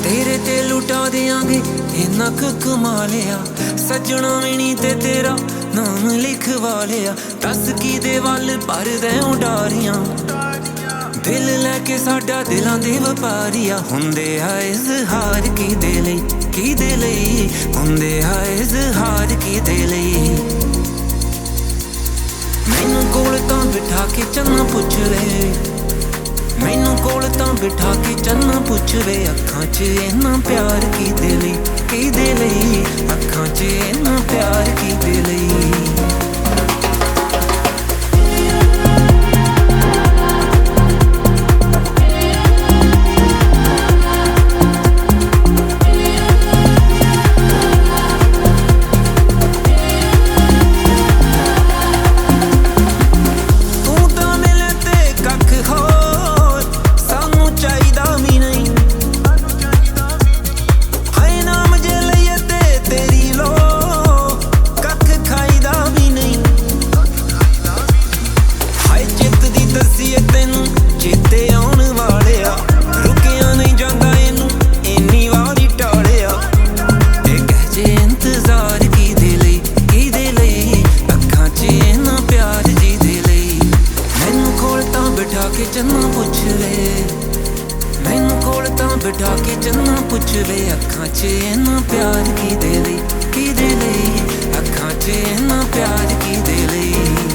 तेरे ते लुटा देंगे इन्ना क कमा लिया, सजना भी नहीं ते तेरा नाम लिखवा लिया। दस की दे वल भर दे उडारियां, दिल लैके साडा दिलां दे वपारिया। हुंदे आ इज़हार की दे लई, हुंदे आ इज़हार की दे लई। मैनू कोल तां बिठा के चन्ना पुछ वे, मैनू कोल तां बिठा के चन्ना पुछ वे। अखां च इन्ना प्यार की दे लई, अखां च इन्ना प्यार की दे लई। चन्ना पुछ वे, मैनू कोल तां बिठा के चन्ना पुछ वे। अखां च इन्ना प्यार की दे लई, अखां च इन्ना प्यार की दे लई।